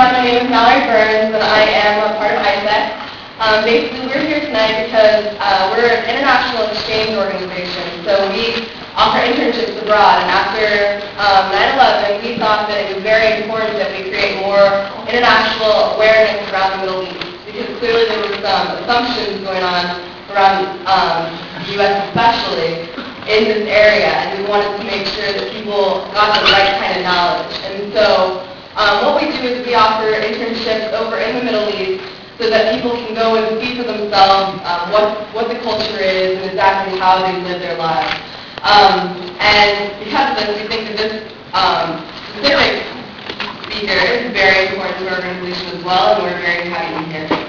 everyone. My name is Mallory Burns, and I am a part of ISEC. Basically, we're here tonight because we're an international exchange organization. So we offer internships abroad. And after 9/11, we thought that it was very important that we create more international awareness around the Middle East, because clearly there were some assumptions going on around the U.S. especially in this area, and we wanted to make sure that people got the right kind of knowledge. And so what we do is we offer internships over in the Middle East so that people can go and see for themselves what the culture is and exactly how they live their lives. And because of this, we think that this specific speaker is very important to our organization as well, and we're very happy to be here.